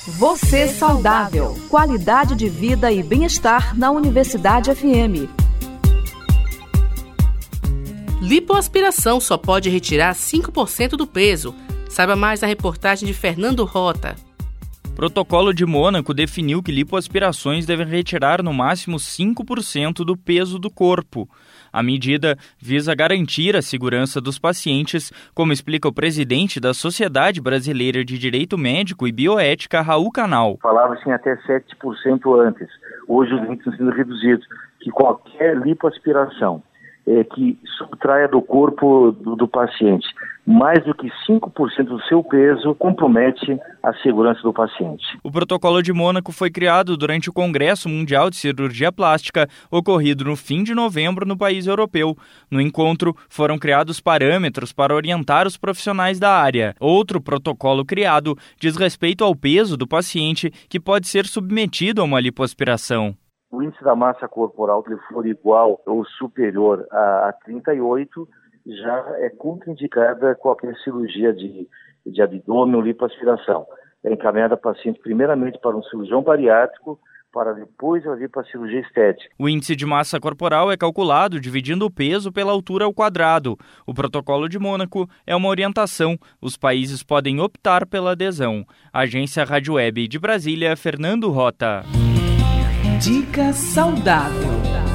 Você saudável. Qualidade de vida e bem-estar na Universidade FM. Lipoaspiração só pode retirar 5% do peso. Saiba mais na reportagem de Fernando Rota. O Protocolo de Mônaco definiu que lipoaspirações devem retirar no máximo 5% do peso do corpo. A medida visa garantir a segurança dos pacientes, como explica o presidente da Sociedade Brasileira de Direito Médico e Bioética, Raul Canal. Falava-se em até 7% antes. Hoje os limites estão sendo reduzidos. Que qualquer lipoaspiração que subtraia do corpo do paciente mais do que 5% do seu peso compromete a segurança do paciente. O Protocolo de Mônaco foi criado durante o Congresso Mundial de Cirurgia Plástica, ocorrido no fim de novembro no país europeu. No encontro, foram criados parâmetros para orientar os profissionais da área. Outro protocolo criado diz respeito ao peso do paciente que pode ser submetido a uma lipoaspiração. O índice da massa corporal que for igual ou superior a 38, já é contraindicada qualquer cirurgia de abdômen ou lipoaspiração. É encaminhada a paciente primeiramente para um cirurgião bariátrico, para depois ir para a cirurgia estética. O índice de massa corporal é calculado dividindo o peso pela altura ao quadrado. O Protocolo de Mônaco é uma orientação. Os países podem optar pela adesão. Agência Rádio Web de Brasília, Fernando Rota. Dica saudável.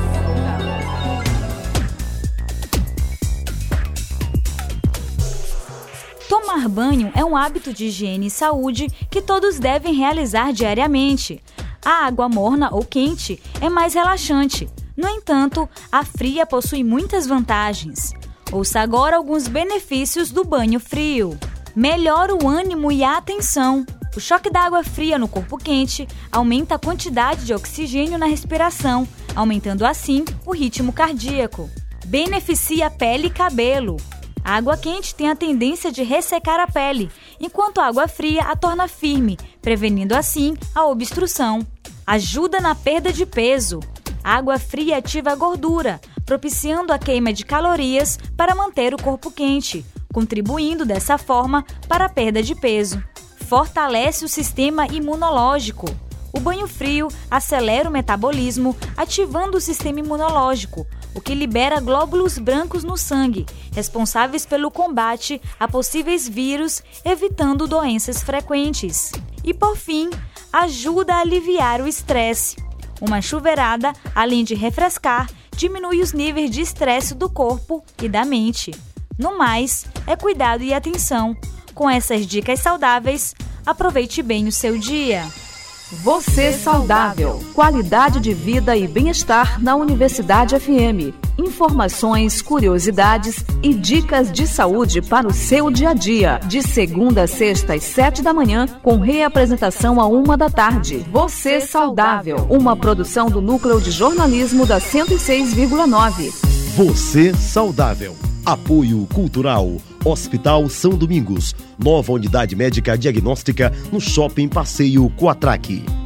Tomar banho é um hábito de higiene e saúde que todos devem realizar diariamente. A água morna ou quente é mais relaxante. No entanto, a fria possui muitas vantagens. Ouça agora alguns benefícios do banho frio. Melhora o ânimo e a atenção. O choque da água fria no corpo quente aumenta a quantidade de oxigênio na respiração, aumentando assim o ritmo cardíaco. Beneficia pele e cabelo. A água quente tem a tendência de ressecar a pele, enquanto a água fria a torna firme, prevenindo assim a obstrução. Ajuda na perda de peso. A água fria ativa a gordura, propiciando a queima de calorias para manter o corpo quente, contribuindo dessa forma para a perda de peso. Fortalece o sistema imunológico. O banho frio acelera o metabolismo, ativando o sistema imunológico, o que libera glóbulos brancos no sangue, responsáveis pelo combate a possíveis vírus, evitando doenças frequentes. E, por fim, ajuda a aliviar o estresse. Uma chuveirada, além de refrescar, diminui os níveis de estresse do corpo e da mente. No mais, é cuidado e atenção. Com essas dicas saudáveis, aproveite bem o seu dia. Você saudável. Qualidade de vida e bem-estar na Universidade FM. Informações, curiosidades e dicas de saúde para o seu dia a dia. De segunda a sexta às 7 da manhã, com reapresentação à 1 da tarde. Você saudável. Uma produção do Núcleo de Jornalismo da 106,9. Você saudável. Apoio Cultural. Hospital São Domingos. Nova unidade médica diagnóstica no Shopping Passeio Coatraque.